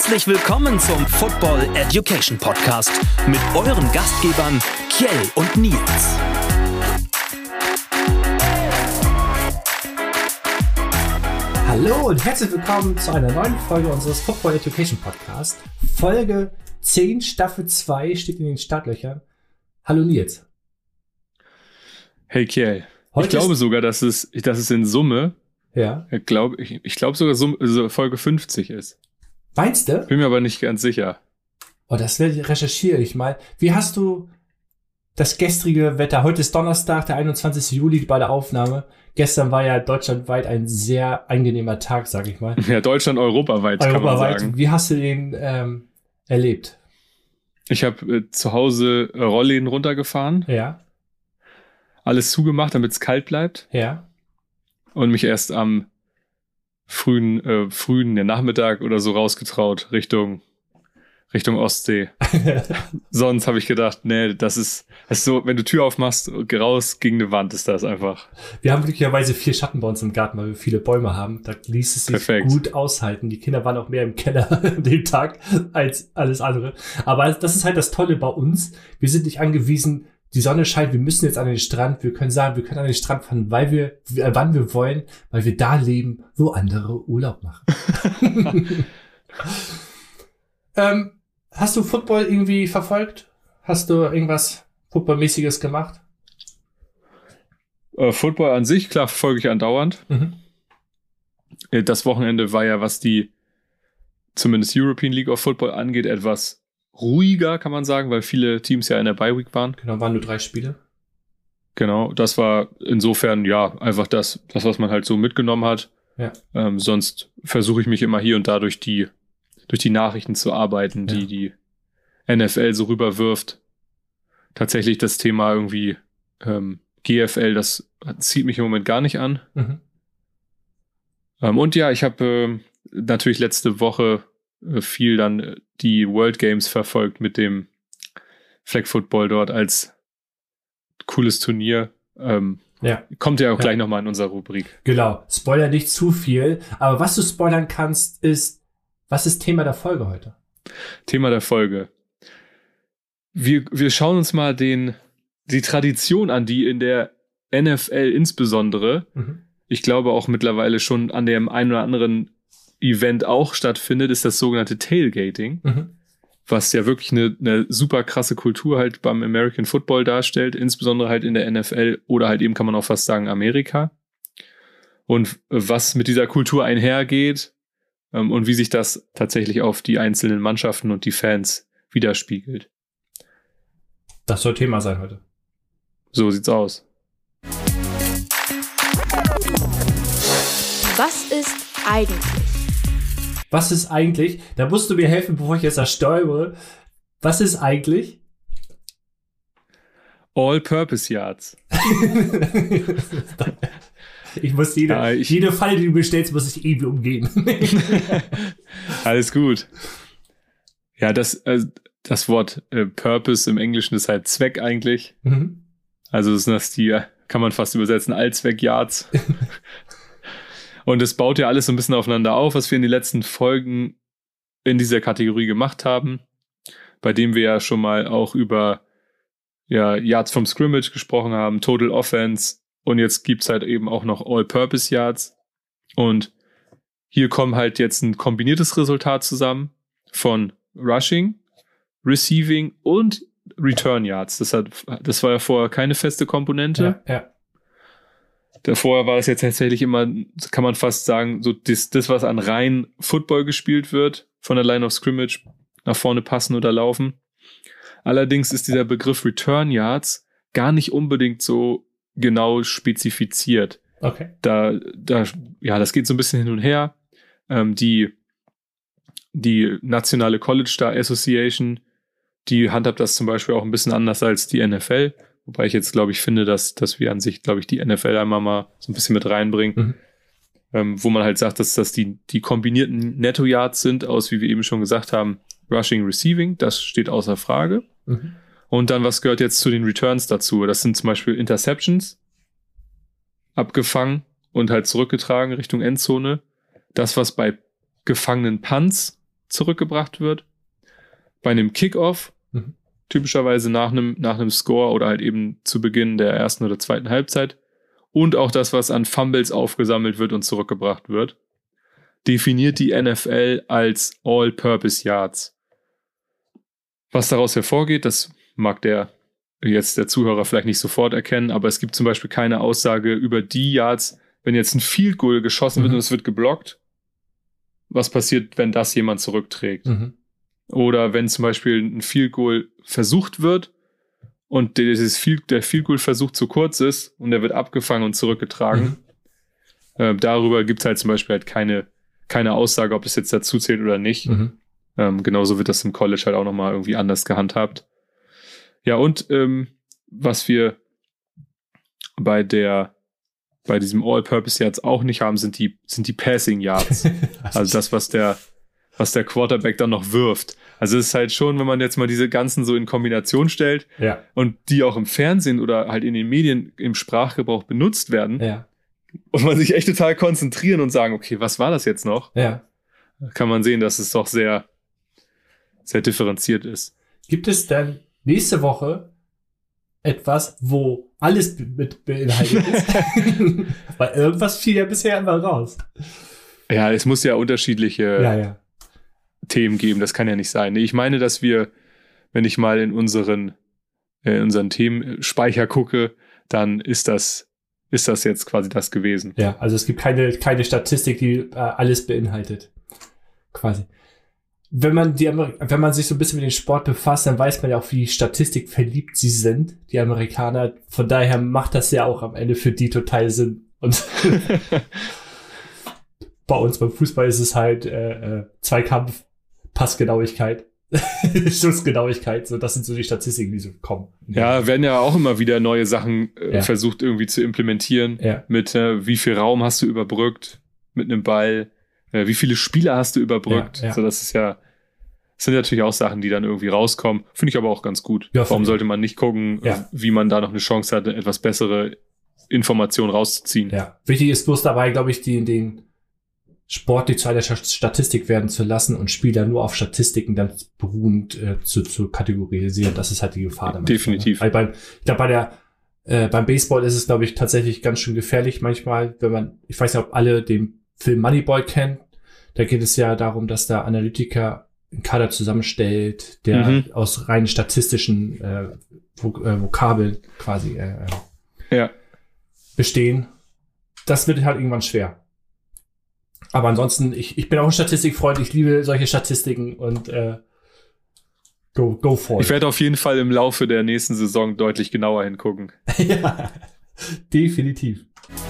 Herzlich willkommen zum Football Education Podcast mit euren Gastgebern Kjell und Nils. Hallo und herzlich willkommen zu einer neuen Folge unseres Football Education Podcast. Folge 10, Staffel 2 steht in den Startlöchern. Hallo Nils. Hey Kjell. Ich glaube sogar, dass es in Summe, ja. ich glaube sogar Folge 50 ist. Meinst du? Bin mir aber nicht ganz sicher. Oh, das recherchiere ich mal. Wie hast du das gestrige Wetter? Heute ist Donnerstag, der 21. Juli bei der Aufnahme. Gestern war ja deutschlandweit ein sehr angenehmer Tag, sag ich mal. Ja, Deutschland europaweit, kann man sagen. Wie hast du den erlebt? Ich habe zu Hause Rollläden runtergefahren. Ja. Alles zugemacht, damit es kalt bleibt. Ja. Und mich erst am frühen Nachmittag oder so rausgetraut Richtung Ostsee. Sonst habe ich gedacht, nee, das ist so, wenn du Tür aufmachst, raus gegen eine Wand ist das einfach. Wir haben glücklicherweise 4 Schatten bei uns im Garten, weil wir viele Bäume haben. Da ließ es sich gut aushalten. Die Kinder waren auch mehr im Keller an dem Tag als alles andere. Aber das ist halt das Tolle bei uns. Wir sind nicht angewiesen, die Sonne scheint, wir müssen jetzt an den Strand. Wir können sagen, wir können an den Strand fahren, wann wir wollen, weil wir da leben, wo andere Urlaub machen. Hast du Football irgendwie verfolgt? Hast du irgendwas Footballmäßiges gemacht? Football an sich, klar, verfolge ich andauernd. Mhm. Das Wochenende war ja, was die zumindest European League of Football angeht, etwas ruhiger, kann man sagen, weil viele Teams ja in der Bye-Week waren. Genau, waren nur 3 Spiele. Genau, das war insofern, ja, einfach das, was man halt so mitgenommen hat. Ja. Sonst versuche ich mich immer hier und da durch die Nachrichten zu arbeiten, die NFL so rüberwirft. Tatsächlich das Thema irgendwie GFL, das zieht mich im Moment gar nicht an. Mhm. Und ja, ich habe natürlich letzte Woche viel dann die World Games verfolgt mit dem Flag Football dort als cooles Turnier. Kommt ja auch gleich nochmal in unserer Rubrik. Genau, Spoiler nicht zu viel. Aber was du spoilern kannst, ist, was ist Thema der Folge heute? Thema der Folge. Wir schauen uns mal die Tradition an, die in der NFL insbesondere, ich glaube auch mittlerweile schon an dem einen oder anderen Event auch stattfindet, ist das sogenannte Tailgating, was ja wirklich eine super krasse Kultur halt beim American Football darstellt, insbesondere halt in der NFL oder halt eben kann man auch fast sagen Amerika. Und was mit dieser Kultur einhergeht und wie sich das tatsächlich auf die einzelnen Mannschaften und die Fans widerspiegelt. Das soll Thema sein heute. So sieht's aus. Was ist eigentlich? Was ist eigentlich? Da musst du mir helfen, bevor ich jetzt das stolpere. Was ist eigentlich? All-Purpose Yards. Ich muss jede Falle, die du mir stellst, muss ich irgendwie umgehen. Alles gut. Ja, das Wort Purpose im Englischen ist halt Zweck eigentlich. Also das kann man fast übersetzen, Allzweck-Yards. Und es baut ja alles so ein bisschen aufeinander auf, was wir in den letzten Folgen in dieser Kategorie gemacht haben, bei dem wir ja schon mal auch über Yards from Scrimmage gesprochen haben, Total Offense und jetzt gibt's halt eben auch noch All-Purpose Yards und hier kommen halt jetzt ein kombiniertes Resultat zusammen von Rushing, Receiving und Return Yards. Das war ja vorher keine feste Komponente. Ja. Davor war das jetzt tatsächlich immer, kann man fast sagen, so das, was an rein Football gespielt wird, von der Line of Scrimmage nach vorne passen oder laufen. Allerdings ist dieser Begriff Return Yards gar nicht unbedingt so genau spezifiziert. Okay. Das geht so ein bisschen hin und her. Die nationale College Star Association, die handhabt das zum Beispiel auch ein bisschen anders als die NFL. Wobei ich jetzt, glaube ich, finde, dass wir an sich, glaube ich, die NFL einmal mal so ein bisschen mit reinbringen. Wo man halt sagt, dass das die kombinierten Netto-Yards sind aus, wie wir eben schon gesagt haben, Rushing, Receiving. Das steht außer Frage. Und dann, was gehört jetzt zu den Returns dazu? Das sind zum Beispiel Interceptions, abgefangen und halt zurückgetragen Richtung Endzone. Das, was bei gefangenen Punts zurückgebracht wird. Bei einem Kickoff, typischerweise nach einem Score oder halt eben zu Beginn der ersten oder zweiten Halbzeit. Und auch das, was an Fumbles aufgesammelt wird und zurückgebracht wird, definiert die NFL als All-Purpose Yards. Was daraus hervorgeht, das mag der Zuhörer vielleicht nicht sofort erkennen, aber es gibt zum Beispiel keine Aussage über die Yards, wenn jetzt ein Field Goal geschossen wird und es wird geblockt, was passiert, wenn das jemand zurückträgt. Oder wenn zum Beispiel ein Field Goal versucht wird und der Field Goal Versuch zu kurz ist und der wird abgefangen und zurückgetragen. Darüber gibt es halt zum Beispiel halt keine Aussage, ob das jetzt dazu zählt oder nicht. Genauso wird das im College halt auch nochmal irgendwie anders gehandhabt. Ja, und was wir bei diesem All-Purpose Yards auch nicht haben, sind die Passing Yards. Also das, was der Quarterback dann noch wirft. Also es ist halt schon, wenn man jetzt mal diese ganzen so in Kombination stellt und die auch im Fernsehen oder halt in den Medien im Sprachgebrauch benutzt werden, und man sich echt total konzentrieren und sagen, okay, was war das jetzt noch? Kann man sehen, dass es doch sehr, sehr differenziert ist. Gibt es dann nächste Woche etwas, wo alles mit beinhaltet ist? Weil irgendwas fiel ja bisher immer raus. Ja, es muss ja unterschiedliche Themen geben, das kann ja nicht sein. Ich meine, dass wir, wenn ich mal in unseren Themenspeicher gucke, dann ist das jetzt quasi das gewesen. Ja, also es gibt keine Statistik, die alles beinhaltet. Quasi. Wenn man sich so ein bisschen mit dem Sport befasst, dann weiß man ja auch, wie statistikverliebt sie sind, die Amerikaner. Von daher macht das ja auch am Ende für die total Sinn. Und bei uns beim Fußball ist es halt Zweikampf, Passgenauigkeit, Schussgenauigkeit. So, das sind so die Statistiken, die so kommen. Ja, werden ja auch immer wieder neue Sachen versucht irgendwie zu implementieren. Mit wie viel Raum hast du überbrückt mit einem Ball, wie viele Spieler hast du überbrückt. So, das sind natürlich auch Sachen, die dann irgendwie rauskommen. Finde ich aber auch ganz gut. Warum sollte man nicht gucken, wie man da noch eine Chance hat, etwas bessere Informationen rauszuziehen? Ja, wichtig ist bloß dabei, glaube ich, den Sport, die zu einer Statistik werden zu lassen und Spieler nur auf Statistiken dann beruhend zu kategorisieren. Das ist halt die Gefahr damit. Definitiv. Ne? Beim Baseball ist es, glaube ich, tatsächlich ganz schön gefährlich manchmal, ich weiß nicht, ob alle den Film Moneyball kennen. Da geht es ja darum, dass der Analytiker einen Kader zusammenstellt, der aus rein statistischen Vokabeln quasi bestehen. Das wird halt irgendwann schwer. Aber ansonsten, ich bin auch ein Statistikfreund, ich liebe solche Statistiken und go for it. Ich werde auf jeden Fall im Laufe der nächsten Saison deutlich genauer hingucken. Ja, definitiv.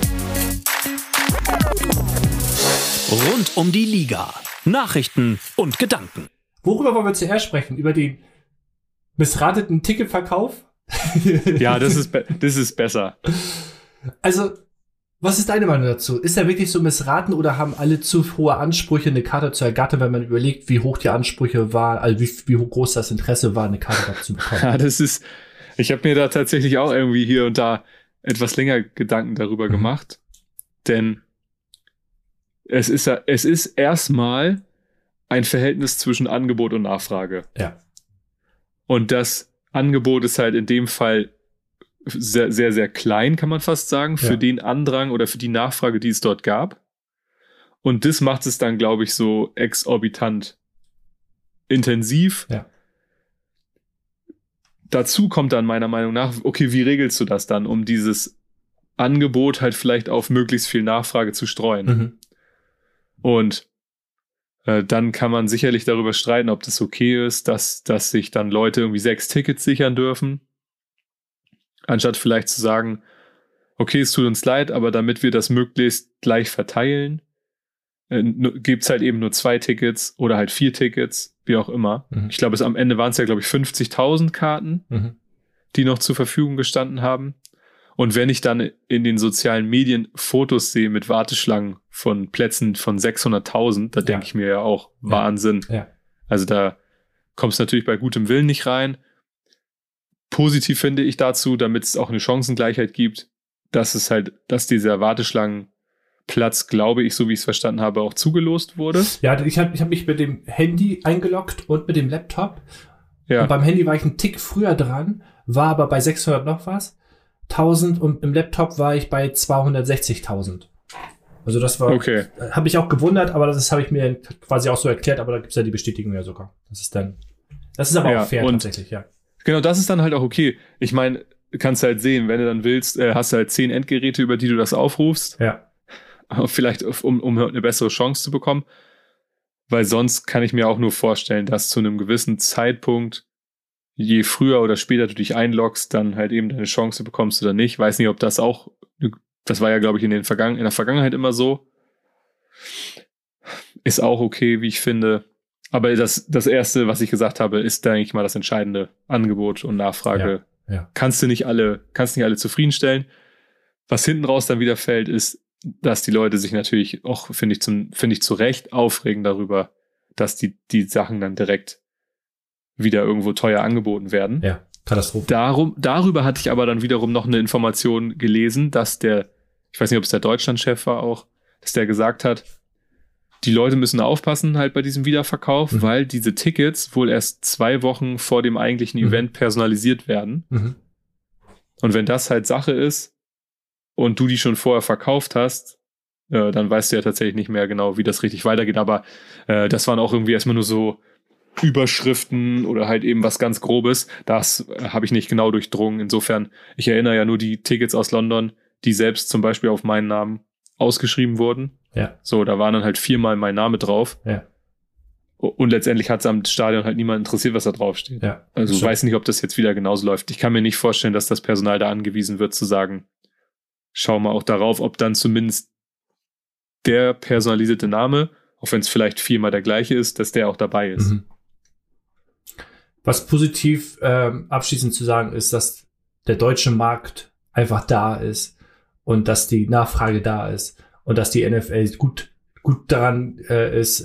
Rund um die Liga. Nachrichten und Gedanken. Worüber wollen wir zuerst sprechen? Über den missrateten Ticketverkauf? Ja, das ist besser. Also, was ist deine Meinung dazu? Ist er wirklich so missraten oder haben alle zu hohe Ansprüche, eine Karte zu ergattern, wenn man überlegt, wie hoch die Ansprüche waren, also wie groß das Interesse war, eine Karte zu bekommen? Ja, ich habe mir da tatsächlich auch irgendwie hier und da etwas länger Gedanken darüber gemacht, denn es ist erstmal ein Verhältnis zwischen Angebot und Nachfrage. Ja. Und das Angebot ist halt in dem Fall sehr, sehr, sehr klein, kann man fast sagen, für den Andrang oder für die Nachfrage, die es dort gab. Und das macht es dann, glaube ich, so exorbitant intensiv. Ja. Dazu kommt dann meiner Meinung nach, okay, wie regelst du das dann, um dieses Angebot halt vielleicht auf möglichst viel Nachfrage zu streuen? Und dann kann man sicherlich darüber streiten, ob das okay ist, dass sich dann Leute irgendwie 6 Tickets sichern dürfen. Anstatt vielleicht zu sagen, okay, es tut uns leid, aber damit wir das möglichst gleich verteilen, gibt es halt eben nur 2 Tickets oder halt 4 Tickets, wie auch immer. Ich glaube, am Ende waren es ja, glaube ich, 50.000 Karten, die noch zur Verfügung gestanden haben. Und wenn ich dann in den sozialen Medien Fotos sehe mit Warteschlangen von Plätzen von 600.000, da denke ich mir ja auch, Wahnsinn. Ja. Also da kommst du natürlich bei gutem Willen nicht rein. Positiv finde ich dazu, damit es auch eine Chancengleichheit gibt, dass dieser Warteschlangenplan Platz, glaube ich, so wie ich es verstanden habe, auch zugelost wurde. Ja, ich hab mich mit dem Handy eingeloggt und mit dem Laptop. Ja. Und beim Handy war ich einen Tick früher dran, war aber bei 600 noch was, 1000 und im Laptop war ich bei 260.000. Also das war, habe ich auch gewundert, aber das habe ich mir quasi auch so erklärt, aber da gibt's ja die Bestätigung ja sogar. Das ist aber auch fair tatsächlich, ja. Genau, das ist dann halt auch okay. Ich meine, kannst du halt sehen, wenn du dann willst, hast du halt 10 Endgeräte, über die du das aufrufst. Ja. Vielleicht, um eine bessere Chance zu bekommen. Weil sonst kann ich mir auch nur vorstellen, dass zu einem gewissen Zeitpunkt, je früher oder später du dich einloggst, dann halt eben deine Chance bekommst oder nicht. Weiß nicht, ob das auch, das war ja, glaube ich, in der Vergangenheit immer so. Ist auch okay, wie ich finde. Aber das Erste, was ich gesagt habe, ist, denke ich mal, das entscheidende Angebot und Nachfrage. Ja. Kannst nicht alle zufriedenstellen. Was hinten raus dann wieder fällt, ist, dass die Leute sich natürlich auch, finde ich, zu Recht aufregen darüber, dass die Sachen dann direkt wieder irgendwo teuer angeboten werden. Ja, Katastrophe. Darüber hatte ich aber dann wiederum noch eine Information gelesen, dass ich weiß nicht, ob es der Deutschlandchef war auch, dass der gesagt hat, die Leute müssen aufpassen halt bei diesem Wiederverkauf, weil diese Tickets wohl erst 2 Wochen vor dem eigentlichen Event personalisiert werden. Und wenn das halt Sache ist und du die schon vorher verkauft hast, dann weißt du ja tatsächlich nicht mehr genau, wie das richtig weitergeht. Aber das waren auch irgendwie erstmal nur so Überschriften oder halt eben was ganz Grobes. Das habe ich nicht genau durchdrungen. Insofern, ich erinnere ja nur die Tickets aus London, die selbst zum Beispiel auf meinen Namen ausgeschrieben wurden. Ja. So, da waren dann halt 4-mal mein Name drauf. Ja. Und letztendlich hat es am Stadion halt niemand interessiert, was da draufsteht. Ja. Also ich weiß nicht, ob das jetzt wieder genauso läuft. Ich kann mir nicht vorstellen, dass das Personal da angewiesen wird, zu sagen, schau mal auch darauf, ob dann zumindest der personalisierte Name, auch wenn es vielleicht 4-mal der gleiche ist, dass der auch dabei ist. Was positiv abschließend zu sagen ist, dass der deutsche Markt einfach da ist und dass die Nachfrage da ist und dass die NFL gut daran ist,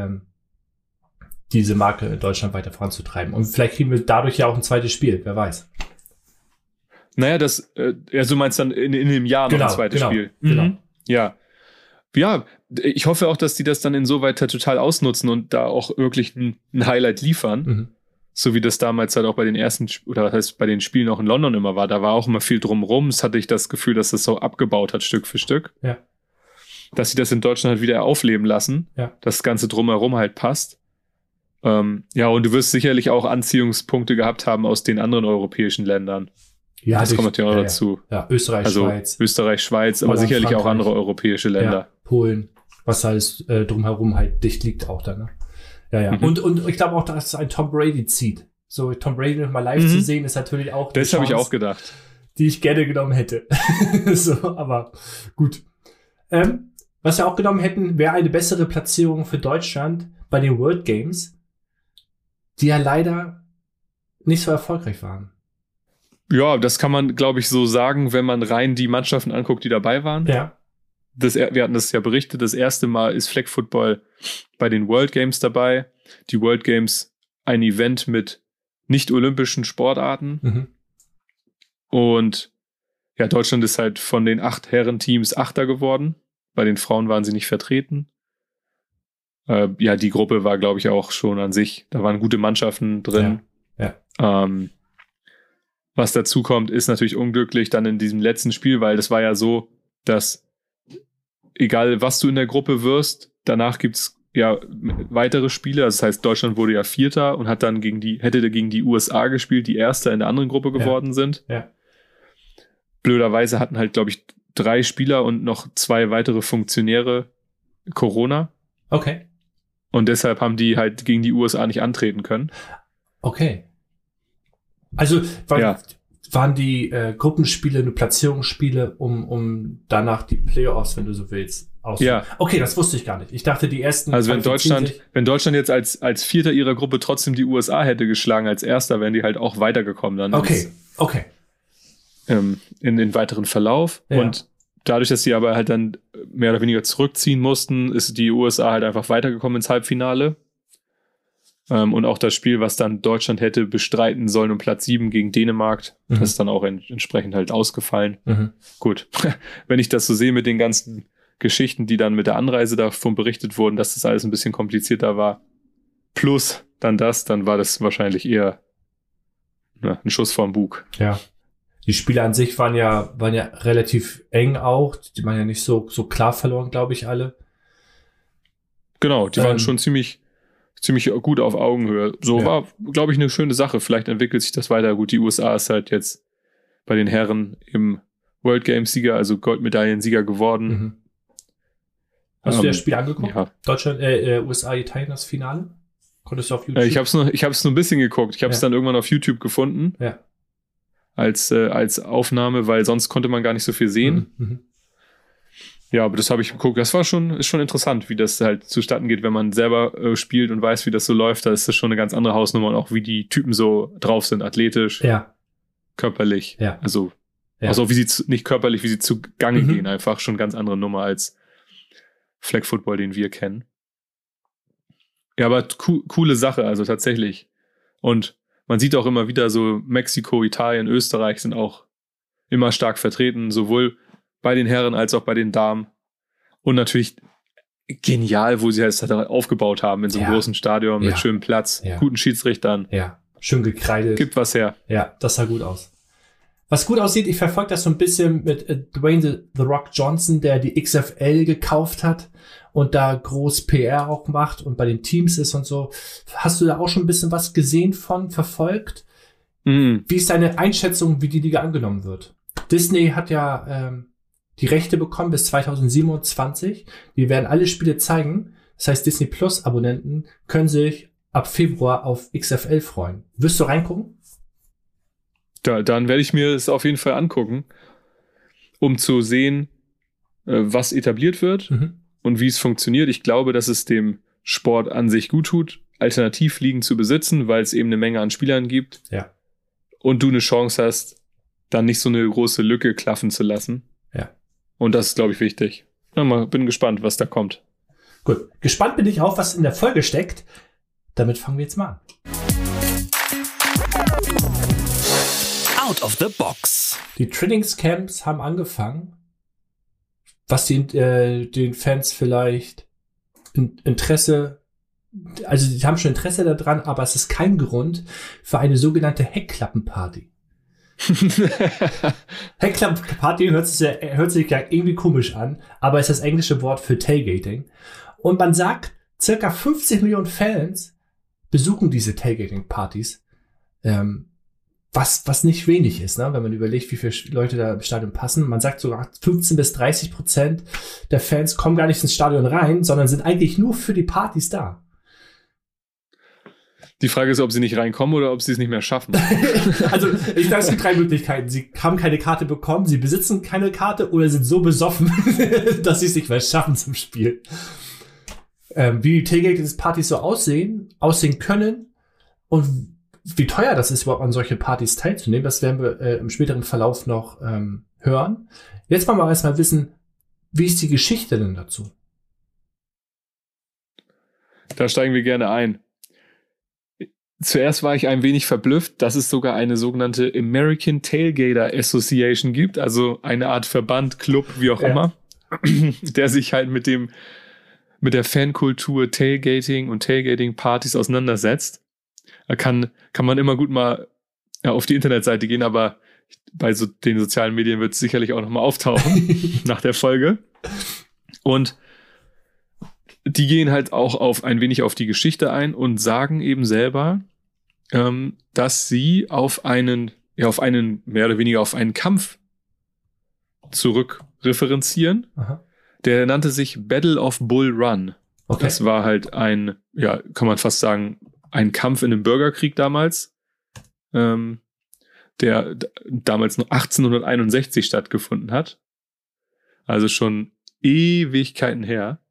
diese Marke in Deutschland weiter voranzutreiben. Und vielleicht kriegen wir dadurch ja auch ein zweites Spiel, wer weiß. Naja, du meinst dann in dem Jahr noch ein zweites Spiel. Genau. Ja, ich hoffe auch, dass die das dann insoweit total ausnutzen und da auch wirklich ein Highlight liefern. So wie das damals halt auch bei den bei den Spielen auch in London immer war. Da war auch immer viel drumrum. Es hatte ich das Gefühl, dass das so abgebaut hat, Stück für Stück. Ja. Dass sie das in Deutschland halt wieder aufleben lassen. Ja. Das Ganze drumherum halt passt. Und du wirst sicherlich auch Anziehungspunkte gehabt haben aus den anderen europäischen Ländern. Ja, das kommt natürlich auch dazu. Ja, Österreich, Schweiz, aber sicherlich Frankreich, auch andere europäische Länder. Ja, Polen, was alles drumherum halt dicht liegt auch da, ne? Ja. Und ich glaube auch, dass es ein Tom Brady zieht. So Tom Brady noch mal live zu sehen, ist natürlich auch das habe ich auch gedacht. Die ich gerne genommen hätte. So, aber gut. Was wir auch genommen hätten, wäre eine bessere Platzierung für Deutschland bei den World Games, die ja leider nicht so erfolgreich waren. Ja, das kann man, glaube ich, so sagen, wenn man rein die Mannschaften anguckt, die dabei waren. Ja. Wir hatten das ja berichtet, das erste Mal ist Flag Football bei den World Games dabei. Die World Games, ein Event mit nicht-olympischen Sportarten. Und ja, Deutschland ist halt von den 8 Herrenteams 8. geworden. Bei den Frauen waren sie nicht vertreten. Die Gruppe war, glaube ich, auch schon an sich, da waren gute Mannschaften drin. Ja. Was dazu kommt, ist natürlich unglücklich dann in diesem letzten Spiel, weil das war ja so, dass egal was du in der Gruppe wirst, danach gibt's ja weitere Spiele. Das heißt, Deutschland wurde ja 4. und hat dann hätte gegen die USA gespielt, die Erster in der anderen Gruppe geworden sind. Ja. Blöderweise hatten halt, glaube ich, 3 Spieler und noch 2 weitere Funktionäre Corona. Okay. Und deshalb haben die halt gegen die USA nicht antreten können. Okay. Also waren die Gruppenspiele nur Platzierungsspiele, um danach die Playoffs, wenn du so willst, auszuführen? Ja. Okay, das wusste ich gar nicht. Ich dachte, die ersten... Also wenn Deutschland jetzt als 4. ihrer Gruppe trotzdem die USA hätte geschlagen als Erster, wären die halt auch weitergekommen dann. Okay. In den weiteren Verlauf. Ja. Und dadurch, dass sie aber halt dann mehr oder weniger zurückziehen mussten, ist die USA halt einfach weitergekommen ins Halbfinale. Und auch das Spiel, was dann Deutschland hätte bestreiten sollen um Platz 7 gegen Dänemark, das ist dann auch entsprechend halt ausgefallen. Gut, wenn ich das so sehe mit den ganzen Geschichten, die dann mit der Anreise davon berichtet wurden, dass das alles ein bisschen komplizierter war. Plus dann war das wahrscheinlich eher ein Schuss vorm Bug. Ja. Die Spiele an sich waren ja relativ eng auch. Die waren ja nicht so klar verloren, glaube ich, alle. Genau, die waren schon ziemlich gut auf Augenhöhe. So war, glaube ich, eine schöne Sache. Vielleicht entwickelt sich das weiter. Gut, die USA ist halt jetzt bei den Herren im World Games Sieger, also Goldmedaillensieger geworden. Mhm. Hast du das Spiel angeguckt? Ja. Deutschland, USA, Italien, das Finale? Konntest du auf YouTube? Ich hab's nur ein bisschen geguckt. Ich habe es dann irgendwann auf YouTube gefunden. Ja. Als Aufnahme, weil sonst konnte man gar nicht so viel sehen. Mhm. Ja, aber das habe ich geguckt. Das ist schon interessant, wie das halt zustatten geht, wenn man selber spielt und weiß, wie das so läuft. Da ist das schon eine ganz andere Hausnummer und auch wie die Typen so drauf sind, athletisch, körperlich. Ja. Also wie sie nicht körperlich, wie sie zugange gehen, einfach schon ganz andere Nummer als Flag Football, den wir kennen. Ja, aber coole Sache, also tatsächlich. Und man sieht auch immer wieder so, Mexiko, Italien, Österreich sind auch immer stark vertreten, sowohl bei den Herren als auch bei den Damen. Und natürlich genial, wo sie es halt aufgebaut haben in so einem großen Stadion mit schönem Platz, guten Schiedsrichtern. Ja, schön gekreidet. Gibt was her. Ja, das sah gut aus. Was gut aussieht, ich verfolge das so ein bisschen mit Dwayne The Rock Johnson, der die XFL gekauft hat und da groß PR auch macht und bei den Teams ist und so. Hast du da auch schon ein bisschen was gesehen verfolgt? Wie ist deine Einschätzung, wie die Liga angenommen wird? Disney hat ja die Rechte bekommen bis 2027. Die werden alle Spiele zeigen. Das heißt, Disney Plus Abonnenten können sich ab Februar auf XFL freuen. Wirst du reingucken? Dann werde ich mir es auf jeden Fall angucken, um zu sehen, was etabliert wird und wie es funktioniert. Ich glaube, dass es dem Sport an sich gut tut, Alternativligen zu besitzen, weil es eben eine Menge an Spielern gibt. Ja. Und du eine Chance hast, dann nicht so eine große Lücke klaffen zu lassen. Ja. Und das ist, glaube ich, wichtig. Bin gespannt, was da kommt. Gut. Gespannt bin ich auch, was in der Folge steckt. Damit fangen wir jetzt mal an. Out of the box. Die Trainingscamps haben angefangen, was den Fans vielleicht Interesse, also die haben schon Interesse daran, aber es ist kein Grund für eine sogenannte Heckklappenparty. Heckklappenparty hört sich ja irgendwie komisch an, aber ist das englische Wort für Tailgating. Und man sagt, circa 50 Millionen Fans besuchen diese Tailgating-Partys. Was nicht wenig ist, ne? Wenn man überlegt, wie viele Leute da im Stadion passen. Man sagt sogar 15-30% der Fans kommen gar nicht ins Stadion rein, sondern sind eigentlich nur für die Partys da. Die Frage ist, ob sie nicht reinkommen oder ob sie es nicht mehr schaffen. Also, ich glaube, es gibt 3 Möglichkeiten. Sie haben keine Karte bekommen, sie besitzen keine Karte oder sind so besoffen, dass sie es nicht mehr schaffen zum Spiel. Wie die Tailgating-Partys so aussehen können und wie teuer das ist, überhaupt an solche Partys teilzunehmen, das werden wir im späteren Verlauf noch hören. Jetzt wollen wir erstmal wissen, wie ist die Geschichte denn dazu? Da steigen wir gerne ein. Zuerst war ich ein wenig verblüfft, dass es sogar eine sogenannte American Tailgater Association gibt, also eine Art Verband, Club, wie auch immer, der sich halt mit der Fankultur Tailgating und Tailgating-Partys auseinandersetzt. Da kann man immer gut mal auf die Internetseite gehen, aber bei den sozialen Medien wird es sicherlich auch nochmal auftauchen nach der Folge. Und die gehen halt auch ein wenig auf die Geschichte ein und sagen eben selber, dass sie auf einen mehr oder weniger auf einen Kampf zurückreferenzieren. Aha. Der nannte sich Battle of Bull Run. Okay. Das war halt kann man fast sagen, ein Kampf in einem Bürgerkrieg damals, der damals noch 1861 stattgefunden hat. Also schon Ewigkeiten her.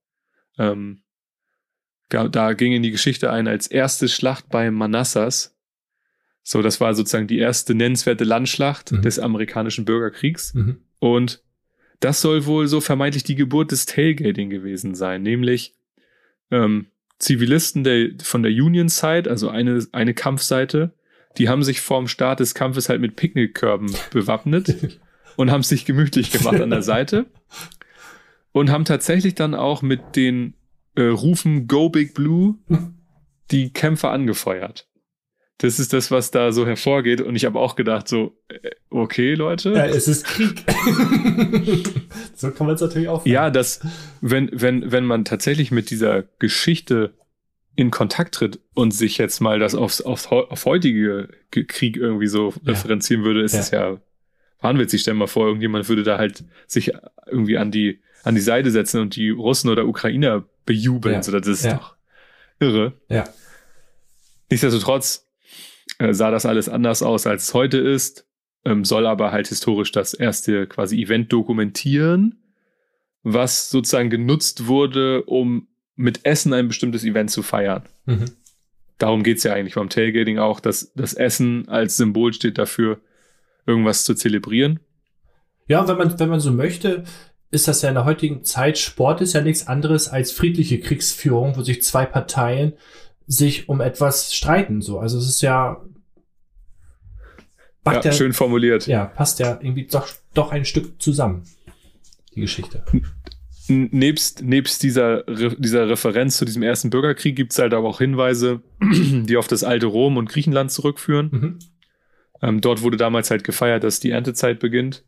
Da ging in die Geschichte ein als erste Schlacht bei Manassas. So, das war sozusagen die erste nennenswerte Landschlacht des amerikanischen Bürgerkriegs. Und das soll wohl so vermeintlich die Geburt des Tailgating gewesen sein, nämlich Zivilisten von der Union Side, also eine Kampfseite, die haben sich vorm Start des Kampfes halt mit Picknickkörben bewappnet und haben sich gemütlich gemacht an der Seite. und haben tatsächlich dann auch mit den Rufen Go Big Blue die Kämpfer angefeuert. Das ist das, was da so hervorgeht. Und ich habe auch gedacht, so, okay, Leute. Ja, es ist Krieg. So kann man es natürlich auch. Ja, dass, wenn man tatsächlich mit dieser Geschichte in Kontakt tritt und sich jetzt mal das auf heutige Krieg irgendwie so referenzieren würde, ist es ja wahnwitzig. Stell dir mal vor, irgendjemand würde da halt sich irgendwie an die Seite setzen und die Russen oder Ukrainer bejubeln. Ja. So, das ist doch irre. Ja. Nichtsdestotrotz sah das alles anders aus, als es heute ist, soll aber halt historisch das erste quasi Event dokumentieren, was sozusagen genutzt wurde, um mit Essen ein bestimmtes Event zu feiern. Mhm. Darum geht's ja eigentlich beim Tailgating auch, dass das Essen als Symbol steht dafür, irgendwas zu zelebrieren. Ja, wenn man so möchte, ist das ja in der heutigen Zeit, Sport ist ja nichts anderes als friedliche Kriegsführung, wo sich zwei Parteien sich um etwas streiten. So. Also es ist ja schön formuliert. Ja, passt ja irgendwie doch ein Stück zusammen, die Geschichte. Nebst dieser Referenz zu diesem ersten Bürgerkrieg gibt es halt aber auch Hinweise, die auf das alte Rom und Griechenland zurückführen. Mhm. Dort wurde damals halt gefeiert, dass die Erntezeit beginnt.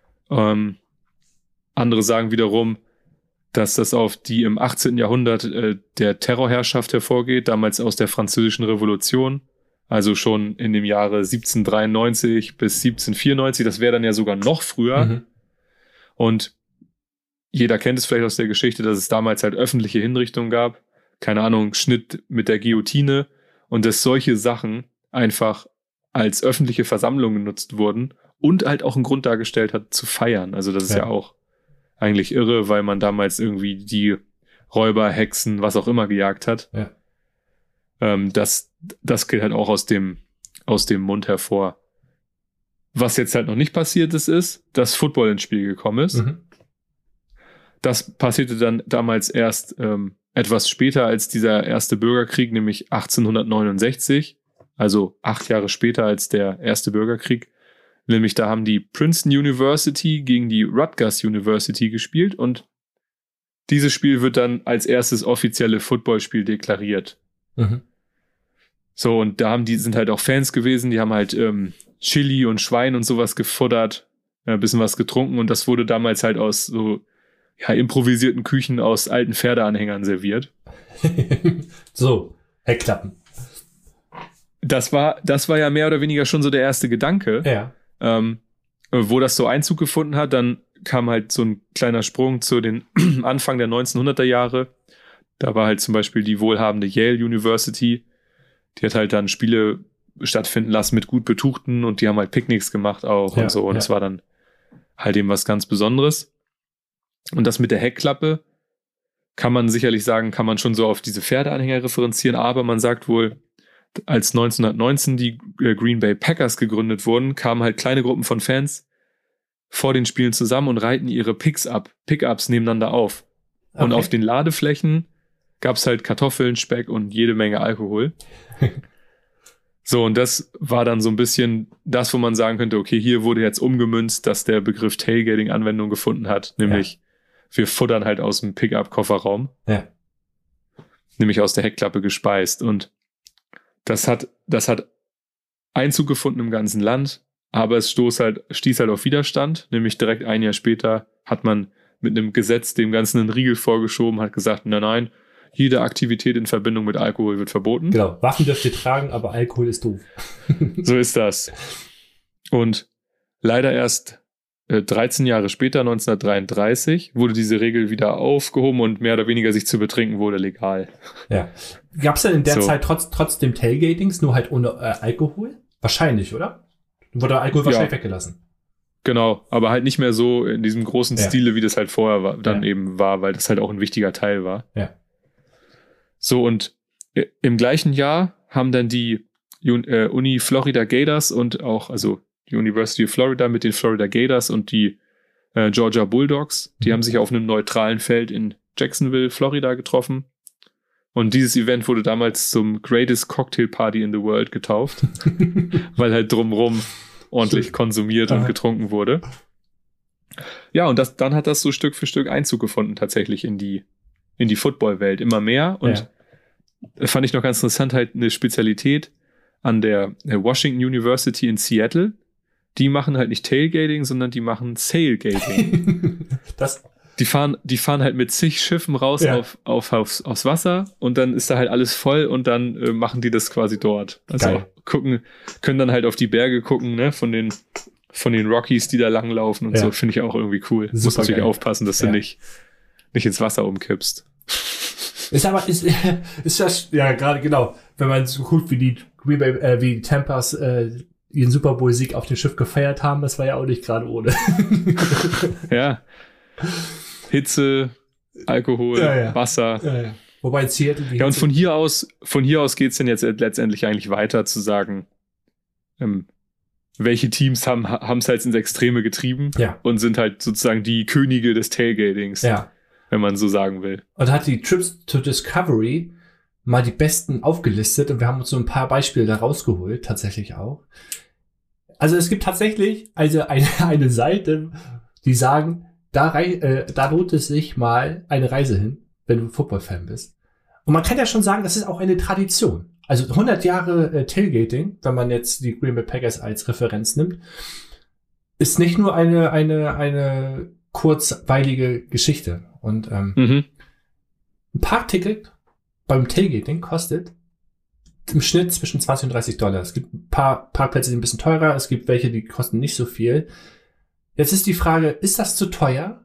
Andere sagen wiederum, dass das auf die im 18. Jahrhundert der Terrorherrschaft hervorgeht, damals aus der Französischen Revolution, also schon in dem Jahre 1793 bis 1794, das wäre dann ja sogar noch früher. Mhm. Und jeder kennt es vielleicht aus der Geschichte, dass es damals halt öffentliche Hinrichtungen gab, keine Ahnung, Schnitt mit der Guillotine, und dass solche Sachen einfach als öffentliche Versammlung genutzt wurden und halt auch einen Grund dargestellt hat, zu feiern. Also das ist ja auch eigentlich irre, weil man damals irgendwie die Räuber, Hexen, was auch immer gejagt hat. Ja. Das geht halt auch aus dem Mund hervor. Was jetzt halt noch nicht passiert ist, dass Football ins Spiel gekommen ist. Mhm. Das passierte dann damals erst etwas später als dieser erste Bürgerkrieg, nämlich 1869, also 8 Jahre später als der erste Bürgerkrieg. Nämlich da haben die Princeton University gegen die Rutgers University gespielt und dieses Spiel wird dann als erstes offizielle Footballspiel deklariert. Mhm. So, und da sind halt auch Fans gewesen, die haben halt Chili und Schwein und sowas gefuttert, ein bisschen was getrunken, und das wurde damals halt aus so improvisierten Küchen aus alten Pferdeanhängern serviert. So, Heckklappen. Das war ja mehr oder weniger schon so der erste Gedanke. Ja. Wo das so Einzug gefunden hat, dann kam halt so ein kleiner Sprung zu den Anfang der 1900er Jahre. Da war halt zum Beispiel die wohlhabende Yale University, die hat halt dann Spiele stattfinden lassen mit gut Betuchten, und die haben halt Picknicks gemacht auch und so, und es war dann halt eben was ganz Besonderes. Und das mit der Heckklappe kann man sicherlich sagen, kann man schon so auf diese Pferdeanhänger referenzieren, aber man sagt wohl, als 1919 die Green Bay Packers gegründet wurden, kamen halt kleine Gruppen von Fans vor den Spielen zusammen und reihten ihre Pickups nebeneinander auf. Okay. Und auf den Ladeflächen gab es halt Kartoffeln, Speck und jede Menge Alkohol. So, und das war dann so ein bisschen das, wo man sagen könnte, okay, hier wurde jetzt umgemünzt, dass der Begriff Tailgating Anwendung gefunden hat, nämlich wir futtern halt aus dem Pickup-Kofferraum. Ja. Nämlich aus der Heckklappe gespeist. Und das hat Einzug gefunden im ganzen Land, aber es stieß halt auf Widerstand. Nämlich direkt ein Jahr später hat man mit einem Gesetz dem Ganzen einen Riegel vorgeschoben, hat gesagt, nein, jede Aktivität in Verbindung mit Alkohol wird verboten. Genau, Waffen dürft ihr tragen, aber Alkohol ist doof. So ist das. Und leider erst 13 Jahre später, 1933, wurde diese Regel wieder aufgehoben und mehr oder weniger sich zu betrinken wurde legal. Ja. Gab es denn in der Zeit trotzdem Tailgatings, nur halt ohne Alkohol? Wahrscheinlich, oder? Wurde Alkohol wahrscheinlich weggelassen. Genau, aber halt nicht mehr so in diesem großen Stile, wie das halt vorher eben war, weil das halt auch ein wichtiger Teil war. Ja. So, und im gleichen Jahr haben dann die Uni Florida Gators und auch, also die University of Florida mit den Florida Gators und die Georgia Bulldogs, die haben sich auf einem neutralen Feld in Jacksonville, Florida getroffen. Und dieses Event wurde damals zum Greatest Cocktail Party in the World getauft, weil halt drumrum ordentlich konsumiert und getrunken wurde. Ja, und dann hat das so Stück für Stück Einzug gefunden tatsächlich in die Football-Welt. Immer mehr. Und fand ich noch ganz interessant, halt eine Spezialität an der Washington University in Seattle. Die machen halt nicht Tailgating, sondern die machen Sailgating. Die fahren halt mit zig Schiffen raus aufs Wasser und dann ist da halt alles voll und dann machen die das quasi dort. Also können dann halt auf die Berge gucken, ne, von den Rockies, die da langlaufen und so, finde ich auch irgendwie cool. Super, muss natürlich aufpassen, dass du nicht ins Wasser umkippst. Ist das, ja, gerade genau, wenn man so guckt, wie die Tampas ihren Super Bowl-Sieg auf dem Schiff gefeiert haben, das war ja auch nicht gerade ohne. Ja. Hitze, Alkohol, Wasser. Ja. Wobei Seattle ja, und von hier aus geht's dann jetzt letztendlich eigentlich weiter zu sagen, welche Teams haben es halt ins Extreme getrieben und sind halt sozusagen die Könige des Tailgatings, wenn man so sagen will. Und hat die Trips to Discovery mal die besten aufgelistet und wir haben uns so ein paar Beispiele da rausgeholt, tatsächlich auch. Also es gibt tatsächlich eine Seite, die sagen, da lohnt es sich mal eine Reise hin, wenn du Football-Fan bist. Und man kann ja schon sagen, das ist auch eine Tradition. Also 100 Jahre Tailgating, wenn man jetzt die Green Bay Packers als Referenz nimmt, ist nicht nur eine kurzweilige Geschichte. Und ein Parkticket beim Tailgating kostet im Schnitt zwischen $20 und $30. Es gibt ein paar Parkplätze, die sind ein bisschen teurer, es gibt welche, die kosten nicht so viel. Jetzt ist die Frage, ist das zu teuer?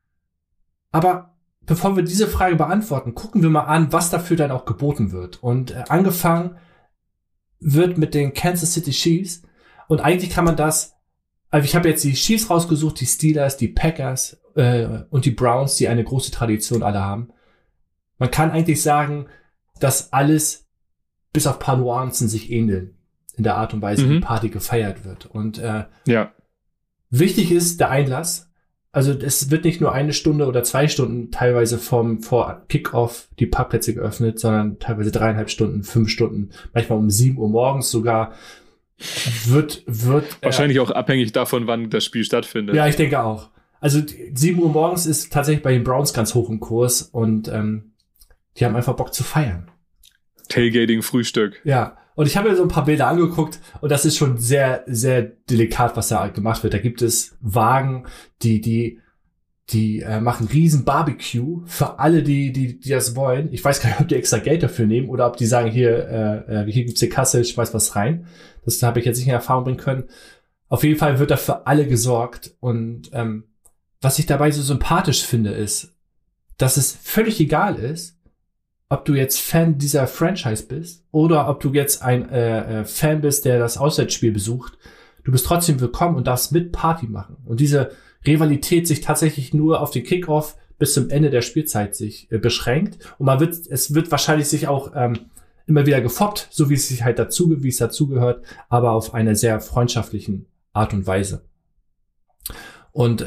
Aber bevor wir diese Frage beantworten, gucken wir mal an, was dafür dann auch geboten wird. Und angefangen wird mit den Kansas City Chiefs. Und eigentlich kann man das, also ich habe jetzt die Chiefs rausgesucht, die Steelers, die Packers und die Browns, die eine große Tradition alle haben. Man kann eigentlich sagen, dass alles bis auf ein paar Nuancen sich ähneln in der Art und Weise, wie die Party gefeiert wird. Und wichtig ist der Einlass. Also es wird nicht nur 1 Stunde oder 2 Stunden teilweise vor Kickoff die Parkplätze geöffnet, sondern teilweise 3,5 Stunden, 5 Stunden, manchmal um 7 Uhr morgens sogar. Wird wahrscheinlich auch abhängig davon, wann das Spiel stattfindet. Ja, ich denke auch. Also 7 Uhr morgens ist tatsächlich bei den Browns ganz hoch im Kurs und die haben einfach Bock zu feiern. Tailgating, Frühstück. Ja, und ich habe mir so ein paar Bilder angeguckt und das ist schon sehr, sehr delikat, was da gemacht wird. Da gibt es Wagen, die machen riesen Barbecue für alle, die das wollen. Ich weiß gar nicht, ob die extra Geld dafür nehmen oder ob die sagen, hier gibt's die Kasse, schmeiß was rein. Das habe ich jetzt nicht in Erfahrung bringen können. Auf jeden Fall wird da für alle gesorgt und was ich dabei so sympathisch finde, ist, dass es völlig egal ist, ob du jetzt Fan dieser Franchise bist oder ob du jetzt ein Fan bist, der das Auswärtsspiel besucht. Du bist trotzdem willkommen und darfst mit Party machen. Und diese Rivalität sich tatsächlich nur auf den Kickoff bis zum Ende der Spielzeit sich beschränkt. Und es wird wahrscheinlich sich auch immer wieder gefoppt, so wie es sich halt wie es dazugehört, aber auf eine sehr freundschaftlichen Art und Weise. Und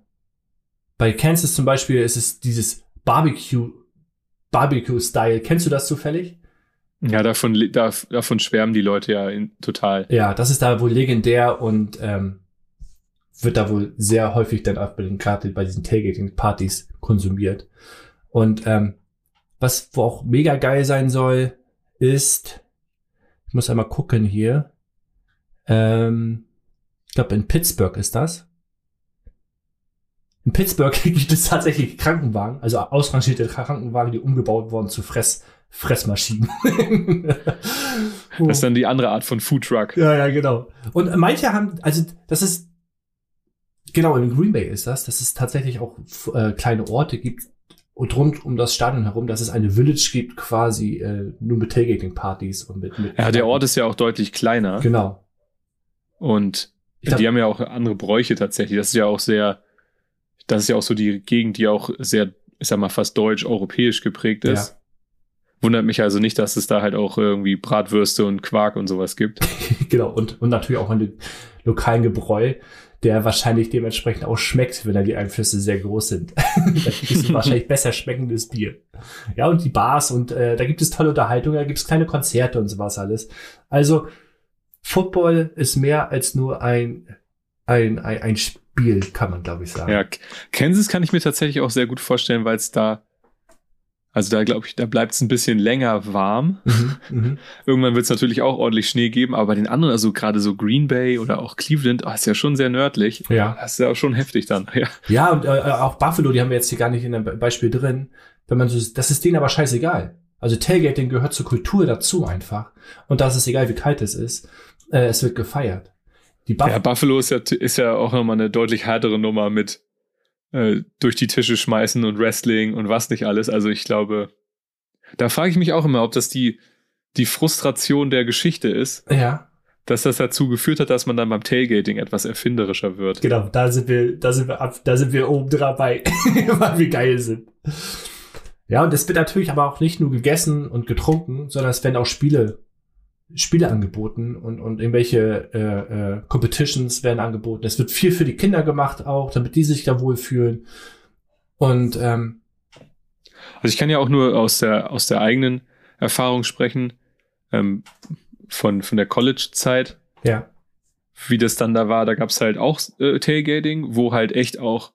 bei Kansas zum Beispiel ist es dieses Barbecue-Style. Kennst du das zufällig? Ja, davon schwärmen die Leute ja total. Ja, das ist da wohl legendär und wird da wohl sehr häufig dann auch gerade bei diesen Tailgating-Partys konsumiert. Und was wo auch mega geil sein soll, ist, ich muss einmal gucken hier, ich glaube in Pittsburgh ist das. In Pittsburgh gibt es tatsächlich Krankenwagen, also ausrangierte Krankenwagen, die umgebaut wurden zu Fressmaschinen. Das ist dann die andere Art von Foodtruck. Ja, genau. Und manche haben, also das ist, genau, in Green Bay ist das, dass es tatsächlich auch kleine Orte gibt und rund um das Stadion herum, dass es eine Village gibt, quasi nur mit Tailgating-Partys und mit ja, der Ort ist ja auch deutlich kleiner. Genau. Und die haben ja auch andere Bräuche tatsächlich. Das ist ja auch so die Gegend, die auch sehr, ich sag mal, fast deutsch-europäisch geprägt ist. Ja. Wundert mich also nicht, dass es da halt auch irgendwie Bratwürste und Quark und sowas gibt. Genau, und natürlich auch einen lokalen Gebräu, der wahrscheinlich dementsprechend auch schmeckt, wenn da die Einflüsse sehr groß sind. Da gibt es wahrscheinlich besser schmeckendes Bier. Ja, und die Bars und da gibt es tolle Unterhaltung, da gibt es kleine Konzerte und sowas alles. Also Football ist mehr als nur ein ein Spiel, kann man, glaube ich, sagen. Ja, Kansas kann ich mir tatsächlich auch sehr gut vorstellen, weil es da glaube ich, da bleibt es ein bisschen länger warm. Irgendwann wird es natürlich auch ordentlich Schnee geben, aber bei den anderen, also gerade so Green Bay oder auch Cleveland, ist ja schon sehr nördlich. Ja. Das ist ja auch schon heftig dann. Ja, und auch Buffalo, die haben wir jetzt hier gar nicht in dem Beispiel drin. Das ist denen aber scheißegal. Also Tailgating gehört zur Kultur dazu einfach. Und da ist es egal, wie kalt es ist. Es wird gefeiert. Buffalo ist ja auch nochmal eine deutlich härtere Nummer mit durch die Tische schmeißen und Wrestling und was nicht alles. Also ich glaube, da frage ich mich auch immer, ob das die Frustration der Geschichte ist. Ja. Dass das dazu geführt hat, dass man dann beim Tailgating etwas erfinderischer wird. Genau, da sind wir oben dabei, weil wir geil sind. Ja, und es wird natürlich aber auch nicht nur gegessen und getrunken, sondern es werden auch Spiele angeboten und irgendwelche Competitions werden angeboten. Es wird viel für die Kinder gemacht auch, damit die sich da wohlfühlen. Und also ich kann ja auch nur aus der eigenen Erfahrung sprechen, von der College-Zeit. Ja. Wie das dann da war, da gab es halt auch Tailgating, wo halt echt auch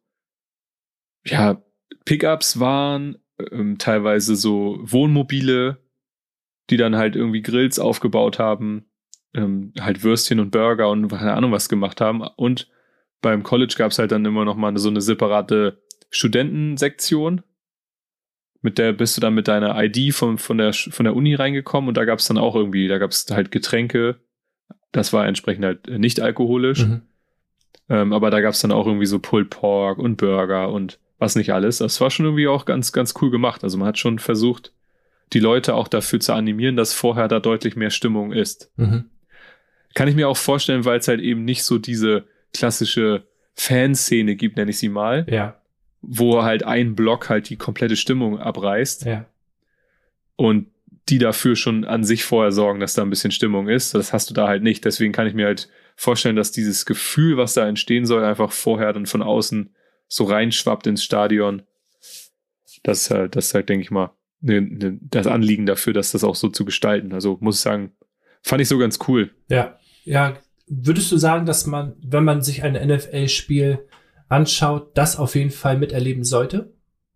Pickups waren, teilweise so Wohnmobile, die dann halt irgendwie Grills aufgebaut haben, halt Würstchen und Burger und keine Ahnung was gemacht haben. Und beim College gab es halt dann immer noch mal so eine separate Studentensektion. Mit der bist du dann mit deiner ID von der Uni reingekommen und da gab es dann auch irgendwie, da gab es halt Getränke. Das war entsprechend halt nicht alkoholisch. Aber da gab es dann auch irgendwie so Pulled Pork und Burger und was nicht alles. Das war schon irgendwie auch ganz, ganz cool gemacht. Also man hat schon versucht, die Leute auch dafür zu animieren, dass vorher da deutlich mehr Stimmung ist. Kann ich mir auch vorstellen, weil es halt eben nicht so diese klassische Fanszene gibt, nenne ich sie mal. Ja. Wo halt ein Block halt die komplette Stimmung abreißt. Ja. Und die dafür schon an sich vorher sorgen, dass da ein bisschen Stimmung ist. Das hast du da halt nicht. Deswegen kann ich mir halt vorstellen, dass dieses Gefühl, was da entstehen soll, einfach vorher dann von außen so reinschwappt ins Stadion. Das ist halt, denke ich mal, das Anliegen dafür, dass das auch so zu gestalten. Also muss ich sagen, fand ich so ganz cool. Ja. Würdest du sagen, dass man, wenn man sich ein NFL-Spiel anschaut, das auf jeden Fall miterleben sollte?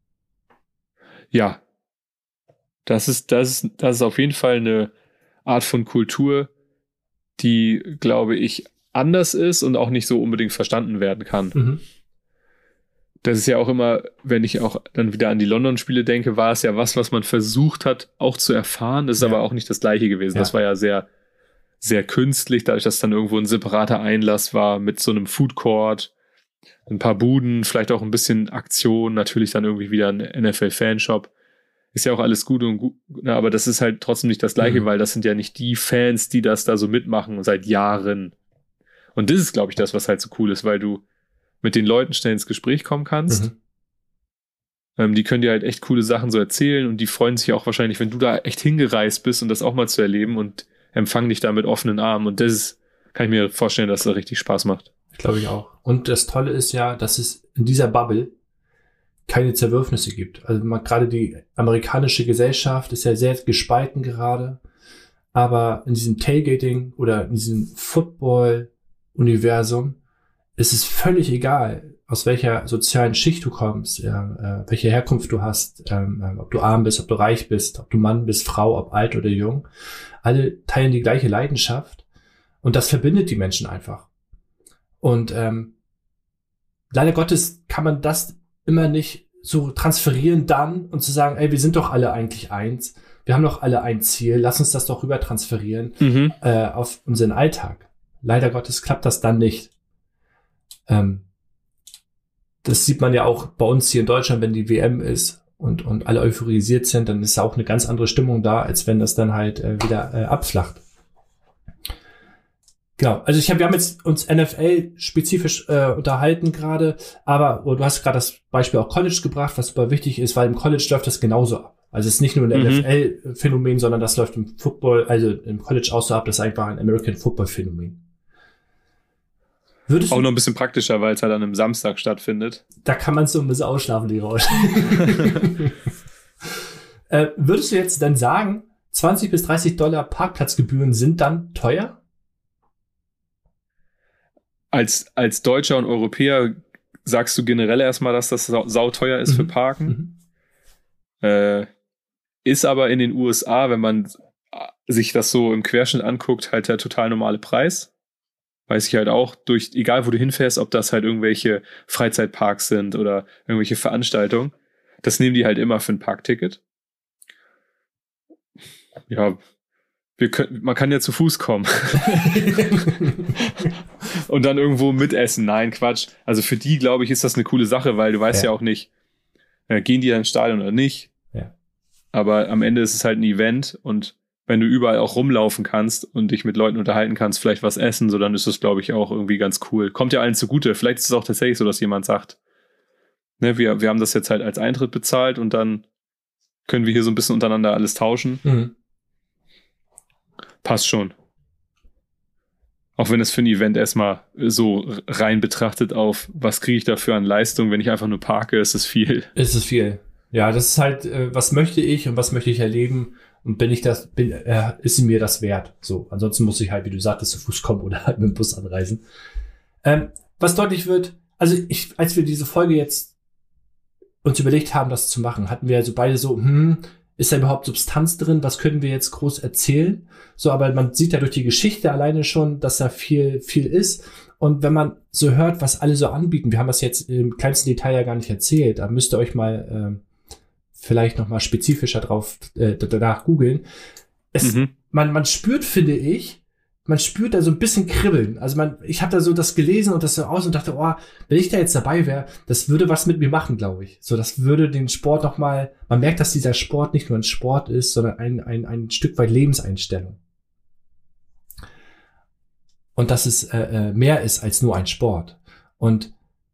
Ja. Das ist auf jeden Fall eine Art von Kultur, die, glaube ich, anders ist und auch nicht so unbedingt verstanden werden kann. Das ist ja auch immer, wenn ich auch dann wieder an die London-Spiele denke, war es ja was man versucht hat, auch zu erfahren. Das ist aber auch nicht das Gleiche gewesen. Ja. Das war ja sehr, sehr künstlich, dadurch, dass dann irgendwo ein separater Einlass war mit so einem Food Court, ein paar Buden, vielleicht auch ein bisschen Aktion, natürlich dann irgendwie wieder ein NFL-Fanshop. Ist ja auch alles gut und gut, aber das ist halt trotzdem nicht das Gleiche, weil das sind ja nicht die Fans, die das da so mitmachen seit Jahren. Und das ist, glaube ich, das, was halt so cool ist, weil du mit den Leuten schnell ins Gespräch kommen kannst. Die können dir halt echt coole Sachen so erzählen und die freuen sich auch wahrscheinlich, wenn du da echt hingereist bist und das auch mal zu erleben und empfangen dich da mit offenen Armen. Und das kann ich mir vorstellen, dass das richtig Spaß macht. Glaube ich auch. Und das Tolle ist ja, dass es in dieser Bubble keine Zerwürfnisse gibt. Also gerade die amerikanische Gesellschaft ist ja sehr gespalten gerade, aber in diesem Tailgating oder in diesem Football-Universum ist es völlig egal, aus welcher sozialen Schicht du kommst, welche Herkunft du hast, ob du arm bist, ob du reich bist, ob du Mann bist, Frau, ob alt oder jung. Alle teilen die gleiche Leidenschaft und das verbindet die Menschen einfach. Und leider Gottes kann man das immer nicht so transferieren dann und zu sagen, ey, wir sind doch alle eigentlich eins, wir haben doch alle ein Ziel, lass uns das doch rüber transferieren auf unseren Alltag. Leider Gottes klappt das dann nicht. Das sieht man ja auch bei uns hier in Deutschland, wenn die WM ist und alle euphorisiert sind, dann ist auch eine ganz andere Stimmung da, als wenn das dann halt wieder abflacht. Genau, also wir haben jetzt uns NFL-spezifisch unterhalten gerade, aber du hast gerade das Beispiel auch College gebracht, was super wichtig ist, weil im College läuft das genauso ab. Also es ist nicht nur ein NFL-Phänomen, sondern das läuft im Football, also im College auch so ab, das ist einfach ein American Football-Phänomen. Auch noch ein bisschen praktischer, weil es halt an einem Samstag stattfindet. Da kann man so ein bisschen ausschlafen, die Rausch. Würdest du jetzt dann sagen, $20 bis $30 Parkplatzgebühren sind dann teuer? als Deutscher und Europäer sagst du generell erstmal, dass das sauteuer ist für Parken. Ist aber in den USA, wenn man sich das so im Querschnitt anguckt, halt der total normale Preis. Weiß ich halt auch, egal wo du hinfährst, ob das halt irgendwelche Freizeitparks sind oder irgendwelche Veranstaltungen, das nehmen die halt immer für ein Parkticket. Ja, man kann ja zu Fuß kommen. Und dann irgendwo mitessen. Nein, Quatsch. Also für die, glaube ich, ist das eine coole Sache, weil du weißt ja auch nicht, gehen die dann ins Stadion oder nicht. Ja. Aber am Ende ist es halt ein Event und wenn du überall auch rumlaufen kannst und dich mit Leuten unterhalten kannst, vielleicht was essen, so dann ist das, glaube ich, auch irgendwie ganz cool. Kommt ja allen zugute. Vielleicht ist es auch tatsächlich so, dass jemand sagt, ne, wir haben das jetzt halt als Eintritt bezahlt und dann können wir hier so ein bisschen untereinander alles tauschen. Passt schon. Auch wenn es für ein Event erstmal so rein betrachtet auf, was kriege ich dafür an Leistung, wenn ich einfach nur parke, ist es viel. Ist es viel. Ja, das ist halt, was möchte ich und was möchte ich erleben und ist mir das wert. So, ansonsten muss ich halt, wie du sagtest, zu Fuß kommen oder halt mit dem Bus anreisen. Was deutlich wird, also als wir diese Folge jetzt uns überlegt haben, das zu machen, hatten wir also beide so, ist da überhaupt Substanz drin? Was können wir jetzt groß erzählen? So, aber man sieht ja durch die Geschichte alleine schon, dass da viel ist. Und wenn man so hört, was alle so anbieten, wir haben das jetzt im kleinsten Detail ja gar nicht erzählt, da müsst ihr euch mal vielleicht noch mal spezifischer danach googeln. Man spürt, finde ich, man spürt da so ein bisschen Kribbeln. Also ich habe da so das gelesen und das so aus und dachte, wenn ich da jetzt dabei wäre, das würde was mit mir machen, glaube ich. So, das würde den Sport noch mal, man merkt, dass dieser Sport nicht nur ein Sport ist, sondern ein Stück weit Lebenseinstellung. Und dass es mehr ist als nur ein Sport. Und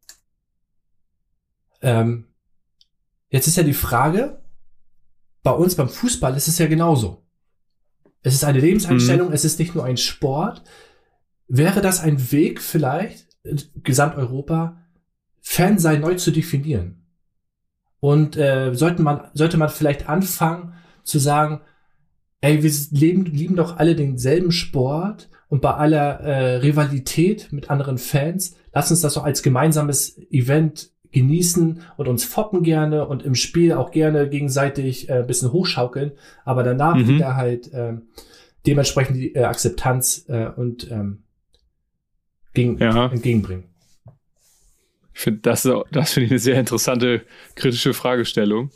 jetzt ist ja die Frage, bei uns beim Fußball ist es ja genauso. Es ist eine Lebenseinstellung, es ist nicht nur ein Sport. Wäre das ein Weg vielleicht, Gesamteuropa, Fansein neu zu definieren? Und sollte man vielleicht anfangen zu sagen, ey, wir lieben doch alle denselben Sport und bei aller Rivalität mit anderen Fans, lass uns das doch als gemeinsames Event genießen und uns foppen gerne und im Spiel auch gerne gegenseitig ein bisschen hochschaukeln, aber danach wieder halt dementsprechend die Akzeptanz und entgegenbringen. Ich finde, das finde ich eine sehr interessante kritische Fragestellung.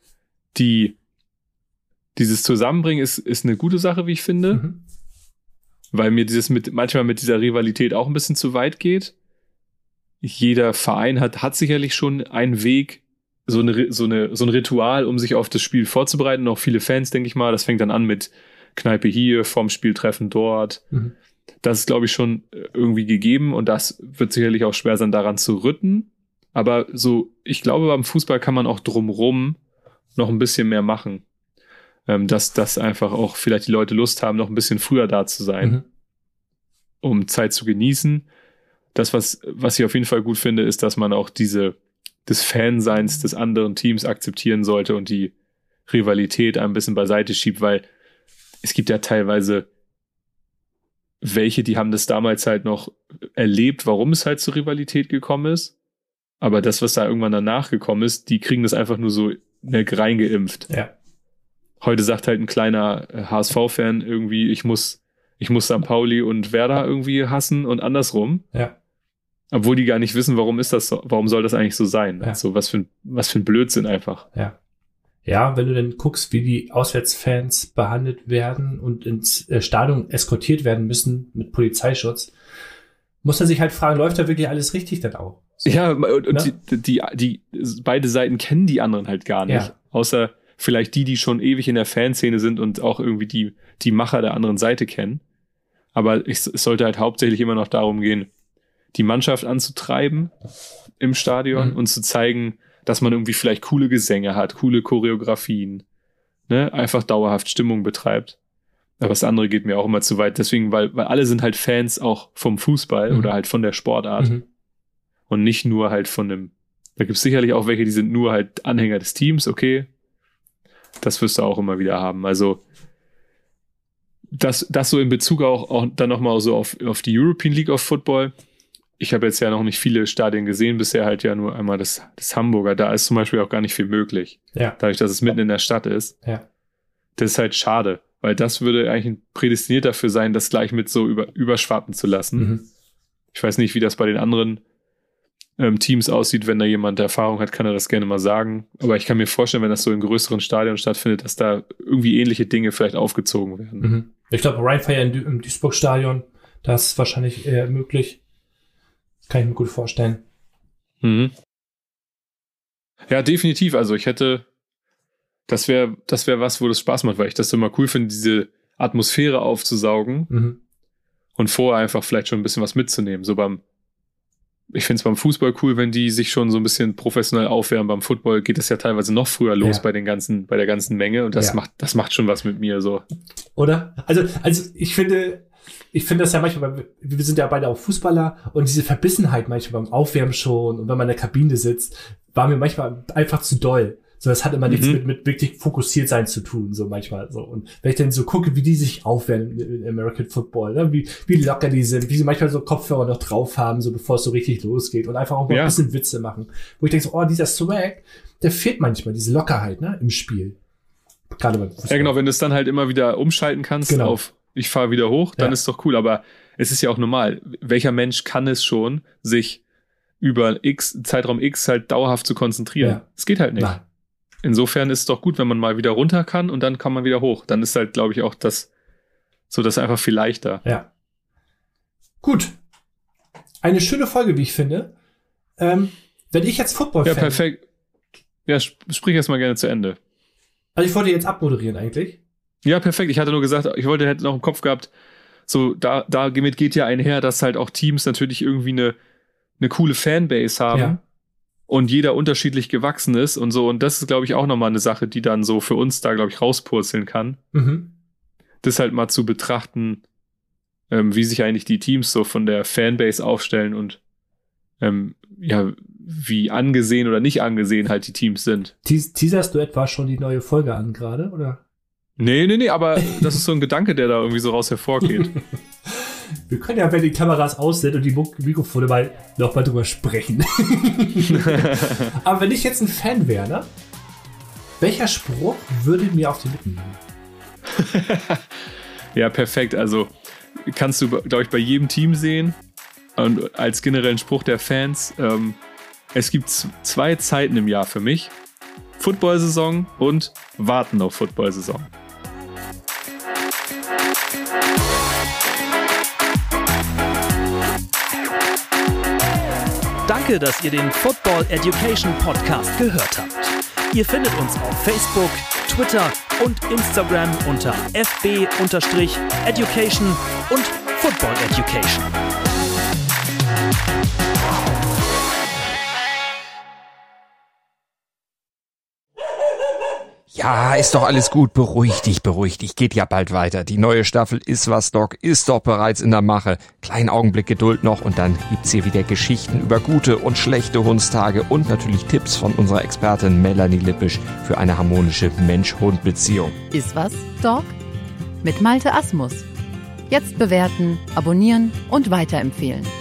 Dieses Zusammenbringen ist eine gute Sache, wie ich finde, weil mir manchmal mit dieser Rivalität auch ein bisschen zu weit geht. Jeder Verein hat sicherlich schon einen Weg, so ein Ritual, um sich auf das Spiel vorzubereiten. Auch viele Fans, denke ich mal. Das fängt dann an mit Kneipe hier, vorm Spieltreffen dort. Das ist, glaube ich, schon irgendwie gegeben und das wird sicherlich auch schwer sein, daran zu rütteln. Aber so, ich glaube, beim Fußball kann man auch drumrum noch ein bisschen mehr machen. Dass einfach auch vielleicht die Leute Lust haben, noch ein bisschen früher da zu sein, um Zeit zu genießen. Das, was ich auf jeden Fall gut finde, ist, dass man auch des Fanseins des anderen Teams akzeptieren sollte und die Rivalität ein bisschen beiseite schiebt, weil es gibt ja teilweise welche, die haben das damals halt noch erlebt, warum es halt zur Rivalität gekommen ist. Aber das, was da irgendwann danach gekommen ist, die kriegen das einfach nur so reingeimpft. Ja. Heute sagt halt ein kleiner HSV-Fan irgendwie, ich muss St. Pauli und Werder irgendwie hassen und andersrum. Ja. Obwohl die gar nicht wissen, warum soll das eigentlich so sein? Ja. Also was für ein Blödsinn einfach. Ja. Ja, wenn du dann guckst, wie die Auswärtsfans behandelt werden und ins Stadion eskortiert werden müssen mit Polizeischutz, muss man sich halt fragen, läuft da wirklich alles richtig dann auch? So, ja, und die beide Seiten kennen die anderen halt gar nicht. Ja. Außer vielleicht die schon ewig in der Fanszene sind und auch irgendwie die Macher der anderen Seite kennen. Aber es sollte halt hauptsächlich immer noch darum gehen, die Mannschaft anzutreiben im Stadion und zu zeigen, dass man irgendwie vielleicht coole Gesänge hat, coole Choreografien, ne? Einfach dauerhaft Stimmung betreibt. Aber das andere geht mir auch immer zu weit. Deswegen, weil alle sind halt Fans auch vom Fußball oder halt von der Sportart und nicht nur halt da gibt es sicherlich auch welche, die sind nur halt Anhänger des Teams, okay. Das wirst du auch immer wieder haben. Also das so in Bezug auch dann nochmal so auf die European League of Football. ich habe jetzt ja noch nicht viele Stadien gesehen, bisher halt ja nur einmal das Hamburger. Da ist zum Beispiel auch gar nicht viel möglich. Ja. Dadurch, dass es mitten in der Stadt ist. Ja. Das ist halt schade, weil das würde eigentlich prädestiniert dafür sein, das gleich mit so überschwappen zu lassen. Mhm. Ich weiß nicht, wie das bei den anderen Teams aussieht. Wenn da jemand Erfahrung hat, kann er das gerne mal sagen. Aber ich kann mir vorstellen, wenn das so in größeren Stadien stattfindet, dass da irgendwie ähnliche Dinge vielleicht aufgezogen werden. Mhm. Ich glaube, Rheinfire im Duisburg-Stadion, das ist wahrscheinlich eher möglich. Kann ich mir gut vorstellen. Mhm. Ja, definitiv. Also ich hätte, das wäre was, wo das Spaß macht, weil ich das immer cool finde, diese Atmosphäre aufzusaugen und vorher einfach vielleicht schon ein bisschen was mitzunehmen. Ich finde es beim Fußball cool, wenn die sich schon so ein bisschen professionell aufwärmen. Beim Football geht es ja teilweise noch früher los bei der ganzen Menge und das macht schon was mit mir so. Oder? Also ich finde das ja manchmal, wir sind ja beide auch Fußballer und diese Verbissenheit manchmal beim Aufwärmen schon und wenn man in der Kabine sitzt, war mir manchmal einfach zu doll. So, das hat immer nichts mit wirklich fokussiert sein zu tun, so manchmal so. Und wenn ich dann so gucke, wie die sich aufwärmen in American Football, ne? wie locker die sind, wie sie manchmal so Kopfhörer noch drauf haben, so bevor es so richtig losgeht und einfach auch mal ein bisschen Witze machen. Wo ich denke so, dieser Swag, der fehlt manchmal, diese Lockerheit, ne, im Spiel. Gerade beim Fußball. Ja, genau, wenn du es dann halt immer wieder umschalten kannst auf ich fahre wieder hoch, dann ist doch cool. Aber es ist ja auch normal. Welcher Mensch kann es schon, sich über Zeitraum X halt dauerhaft zu konzentrieren? Es geht halt nicht. Nein. Insofern ist es doch gut, wenn man mal wieder runter kann und dann kann man wieder hoch. Dann ist halt, glaube ich, auch das einfach viel leichter. Ja. Gut. Eine schöne Folge, wie ich finde. Wenn ich jetzt Football-Fan... Ja, perfekt. Ja, sprich erst mal gerne zu Ende. Also ich wollte jetzt abmoderieren eigentlich. Ja, perfekt. Ich hatte nur gesagt, hätte noch im Kopf gehabt, so damit geht ja einher, dass halt auch Teams natürlich irgendwie eine coole Fanbase haben. Ja. Und jeder unterschiedlich gewachsen ist und so. Und das ist, glaube ich, auch nochmal eine Sache, die dann so für uns da, glaube ich, rauspurzeln kann. Mhm. Das halt mal zu betrachten, wie sich eigentlich die Teams so von der Fanbase aufstellen und wie angesehen oder nicht angesehen halt die Teams sind. Teaserst du etwa schon die neue Folge an gerade, oder? Nee, aber das ist so ein Gedanke, der da irgendwie so raus hervorgeht. Wir können ja, wenn die Kameras aus sind und die Mikrofone noch mal drüber sprechen. Aber wenn ich jetzt ein Fan wäre, ne? Welcher Spruch würde mir auf die Lippen liegen? Ja, perfekt. Also kannst du, glaube ich, bei jedem Team sehen. Und als generellen Spruch der Fans, es gibt 2 Zeiten im Jahr für mich. Football-Saison und Warten auf Football-Saison. Danke, dass ihr den Football Education Podcast gehört habt. Ihr findet uns auf Facebook, Twitter und Instagram unter fb_education und Football Education. Ja, ist doch alles gut. Beruhig dich. Geht ja bald weiter. Die neue Staffel Ist was, Doc ist doch bereits in der Mache. Kleinen Augenblick Geduld noch und dann gibt's hier wieder Geschichten über gute und schlechte Hundstage und natürlich Tipps von unserer Expertin Melanie Lippisch für eine harmonische Mensch-Hund-Beziehung. Ist was, Doc? Mit Malte Asmus. Jetzt bewerten, abonnieren und weiterempfehlen.